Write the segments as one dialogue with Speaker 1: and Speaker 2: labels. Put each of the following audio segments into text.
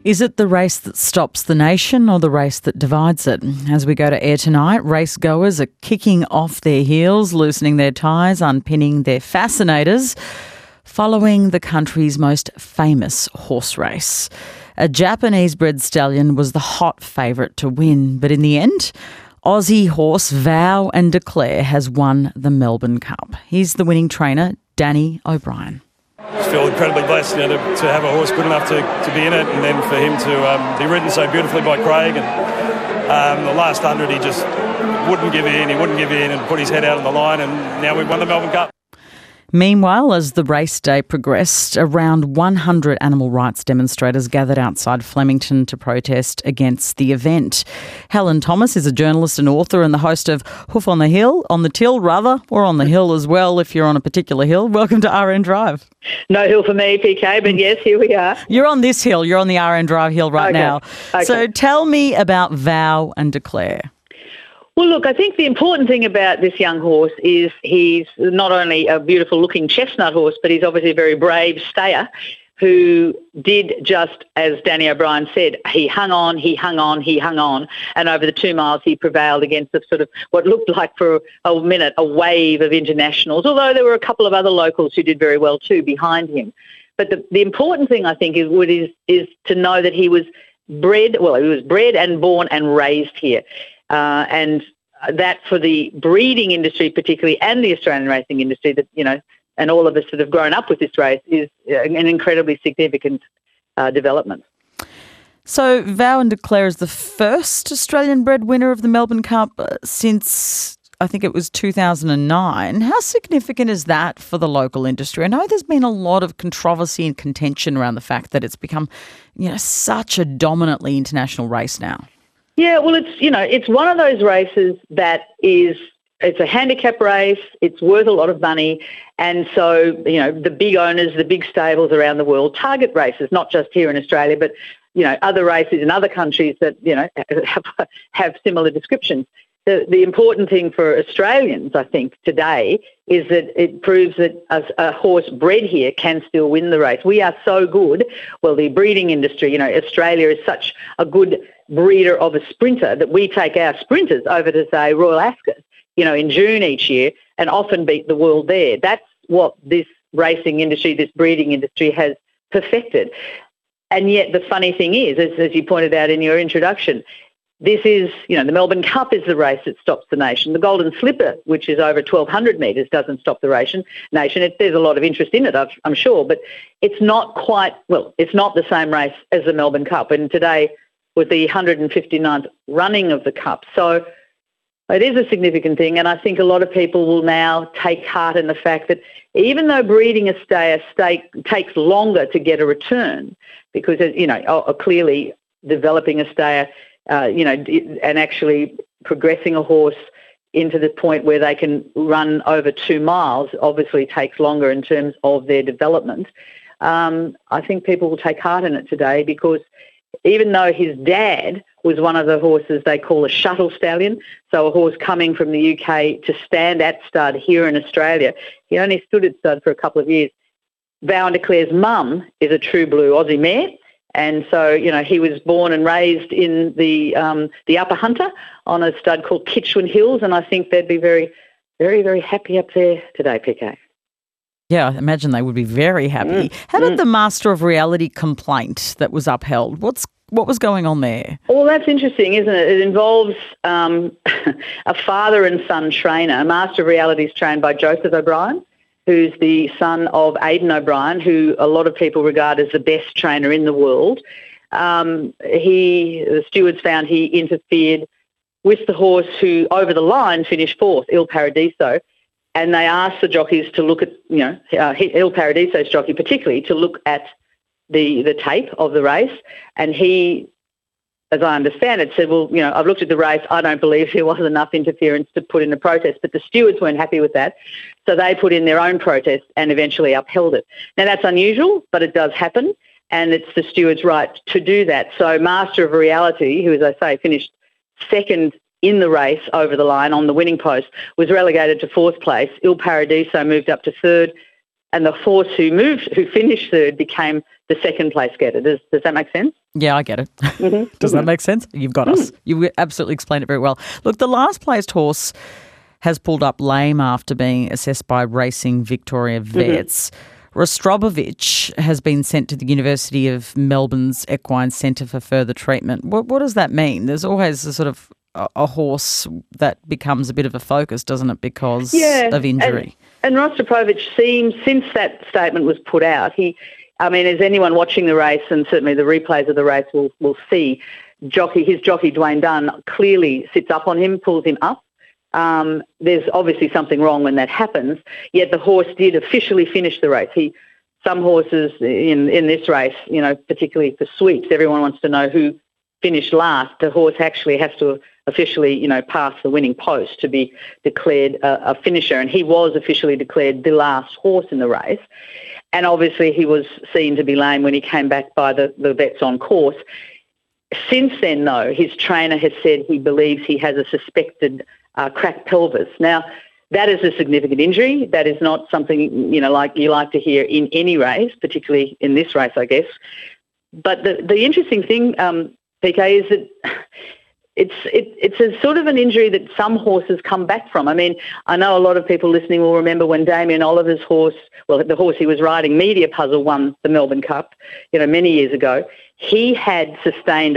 Speaker 1: Is it the race that stops the nation or the race that divides it? As we go to air tonight, race goers are kicking off their heels, loosening their ties, unpinning their fascinators, following the country's most famous horse race. A Japanese-bred stallion was the hot favourite to win, but in the end, Aussie horse Vow and Declare has won the Melbourne Cup. He's the winning trainer, Danny O'Brien.
Speaker 2: I feel incredibly blessed, to have a horse good enough to be in it, and then for him to be ridden so beautifully by Craig. And the last 100, he just wouldn't give in. He wouldn't give in and put his head out on the line, and now we've won the Melbourne Cup.
Speaker 1: Meanwhile, as the race day progressed, around 100 animal rights demonstrators gathered outside Flemington to protest against the event. Helen Thomas is a journalist and author and the host of Hoof on the Hill, on the Till rather, or on the hill as well if you're on a particular hill. Welcome to RN Drive.
Speaker 3: No hill for me, PK, but yes, here we are.
Speaker 1: You're on this hill. You're on the RN Drive hill right now.
Speaker 3: Okay.
Speaker 1: So tell me about Vow and Declare.
Speaker 3: Well, look, I think the important thing about this young horse is he's not only a beautiful-looking chestnut horse, but he's obviously a very brave stayer who did just as Danny O'Brien said. He hung on, and over the 2 miles he prevailed against the sort of what looked like for a minute a wave of internationals, although there were a couple of other locals who did very well too behind him. But the important thing, I think, is to know that he was bred and born and raised here. And that for the breeding industry particularly and the Australian racing industry that, and all of us that have grown up with this race is an incredibly significant development.
Speaker 1: So Vow and Declare is the first Australian-bred winner of the Melbourne Cup since, I think it was 2009. How significant is that for the local industry? I know there's been a lot of controversy and contention around the fact that it's become, such a dominantly international race now.
Speaker 3: Yeah, well, it's one of those races that it's a handicap race. It's worth a lot of money. And so, the big owners, the big stables around the world target races, not just here in Australia, but, other races in other countries that, have similar descriptions. The important thing for Australians, I think, today is that it proves that a horse bred here can still win the race. We are so good. Well, the breeding industry, Australia is such a good breeder of a sprinter that we take our sprinters over to, say, Royal Ascot, in June each year and often beat the world there. That's what this racing industry, this breeding industry has perfected. And yet the funny thing is, as you pointed out in your introduction, this is, the Melbourne Cup is the race that stops the nation. The Golden Slipper, which is over 1,200 metres, doesn't stop the nation. There's a lot of interest in it, I'm sure, but it's not it's not the same race as the Melbourne Cup. And today was the 159th running of the Cup. So it is a significant thing, and I think a lot of people will now take heart in the fact that even though breeding a stayer takes longer to get a return, because, clearly developing a stayer and actually progressing a horse into the point where they can run over 2 miles obviously takes longer in terms of their development. I think people will take heart in it today because even though his dad was one of the horses they call a shuttle stallion, so a horse coming from the UK to stand at stud here in Australia, he only stood at stud for a couple of years. Vow and Declare's mum is a true blue Aussie mare. And so, he was born and raised in the Upper Hunter on a stud called Kitchwin Hills, and I think they'd be very, very, very happy up there today, PK.
Speaker 1: Yeah, I imagine they would be very happy. How about the Master of Reality complaint that was upheld? What was going on there?
Speaker 3: Well, that's interesting, isn't it? It involves a father and son trainer. Master of Reality is trained by Joseph O'Brien, who's the son of Aidan O'Brien, who a lot of people regard as the best trainer in the world. The stewards found he interfered with the horse who, over the line, finished fourth, Il Paradiso, and they asked the jockeys to look at, Il Paradiso's jockey particularly, to look at the tape of the race, and he, as I understand it, said, well, I've looked at the race. I don't believe there was enough interference to put in a protest. But the stewards weren't happy with that. So they put in their own protest and eventually upheld it. Now, that's unusual, but it does happen. And it's the steward's right to do that. So Master of Reality, who, as I say, finished second in the race over the line on the winning post, was relegated to fourth place. Il Paradiso moved up to third. And the horse who finished third became the second place getter. Does that make sense?
Speaker 1: Yeah, I get it.
Speaker 3: Mm-hmm.
Speaker 1: Does that make sense? You've got us. You absolutely explained it very well. Look, the last placed horse has pulled up lame after being assessed by Racing Victoria vets. Rostropovich has been sent to the University of Melbourne's Equine Centre for further treatment. What does that mean? There's always a sort of a horse that becomes a bit of a focus, doesn't it, because of injury?
Speaker 3: And Rostropovich seems, since that statement was put out, as anyone watching the race, and certainly the replays of the race will see, his jockey Dwayne Dunn clearly sits up on him, pulls him up. There's obviously something wrong when that happens, yet the horse did officially finish the race. Some horses in this race, particularly for sweeps, everyone wants to know who finished last. The horse actually has to officially, pass the winning post to be declared a finisher, and he was officially declared the last horse in the race. And obviously he was seen to be lame when he came back by the vets on course. Since then, though, his trainer has said he believes he has a suspected cracked pelvis. Now, that is a significant injury. That is not something, like you like to hear in any race, particularly in this race, I guess. But the interesting thing, PK, is that it's a sort of an injury that some horses come back from. I mean, I know a lot of people listening will remember when Damien Oliver's horse, the horse he was riding, Media Puzzle, won the Melbourne Cup, many years ago. He had sustained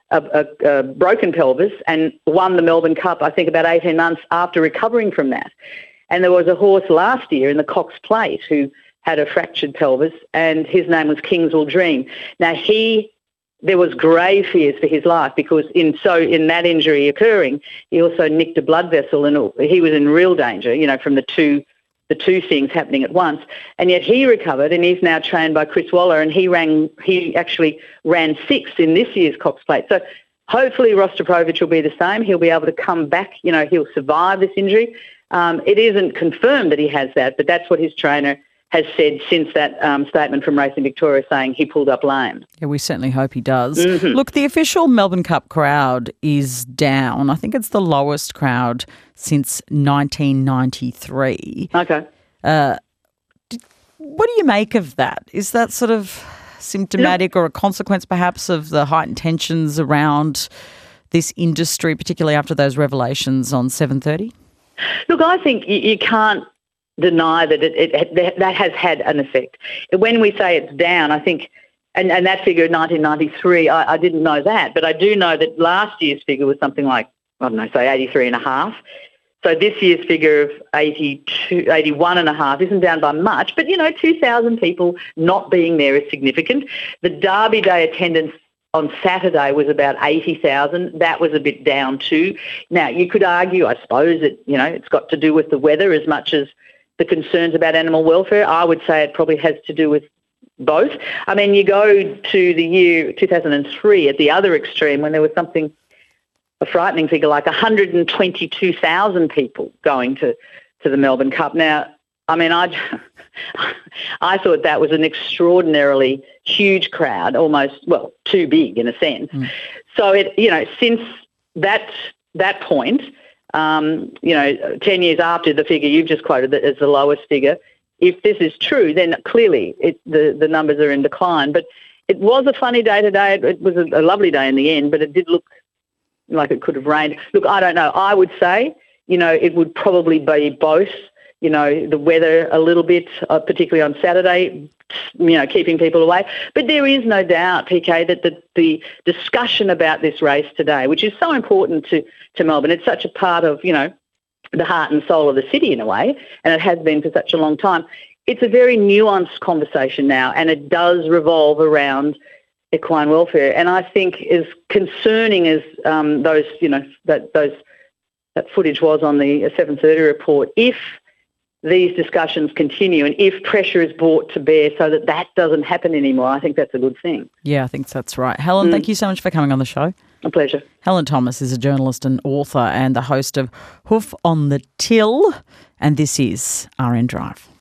Speaker 3: a broken pelvis and won the Melbourne Cup, I think, about 18 months after recovering from that. And there was a horse last year in the Cox Plate who had a fractured pelvis, and his name was Kingswell Dream. Now, there was grave fears for his life because in that injury occurring, he also nicked a blood vessel, and he was in real danger, from the two things happening at once. And yet he recovered, and he's now trained by Chris Waller, and he actually ran sixth in this year's Cox Plate. So hopefully Rostropovich will be the same. He'll be able to come back. He'll survive this injury. It isn't confirmed that he has that, but that's what his trainer has said since that statement from Racing Victoria saying he pulled up lame.
Speaker 1: Yeah, we certainly hope he does. Mm-hmm. Look, the official Melbourne Cup crowd is down. I think it's the lowest crowd since 1993.
Speaker 3: Okay.
Speaker 1: What do you make of that? Is that sort of symptomatic or a consequence perhaps of the heightened tensions around this industry, particularly after those revelations on 7:30?
Speaker 3: Look, I think you can't deny that that has had an effect. When we say it's down, I think, and that figure in 1993, I didn't know that, but I do know that last year's figure was something like, say 83.5. So this year's figure of 81.5 isn't down by much, but 2,000 people not being there is significant. The Derby Day attendance on Saturday was about 80,000. That was a bit down too. Now, you could argue, I suppose, that, it's got to do with the weather as much as the concerns about animal welfare. I would say it probably has to do with both. I mean, you go to the year 2003 at the other extreme when there was a frightening figure like 122,000 people going to the Melbourne Cup. Now, I mean, I thought that was an extraordinarily huge crowd, almost, too big in a sense. Mm. So, since that point, 10 years after the figure you've just quoted as the lowest figure, if this is true, then clearly the numbers are in decline. But it was a funny day today. It was a lovely day in the end, but it did look like it could have rained. Look, I don't know. I would say, it would probably be both, the weather a little bit, particularly on Saturday, keeping people away. But there is no doubt, PK, that the discussion about this race today, which is so important to Melbourne, it's such a part of, the heart and soul of the city in a way, and it has been for such a long time. It's a very nuanced conversation now, and it does revolve around equine welfare. And I think as concerning as that footage was on the 7:30 report, if these discussions continue and if pressure is brought to bear so that doesn't happen anymore, I think that's a good thing.
Speaker 1: Yeah, I think that's right. Helen, thank you so much for coming on the show.
Speaker 3: A pleasure.
Speaker 1: Helen Thomas is a journalist and author and the host of Hoof on the Till, and this is RN Drive.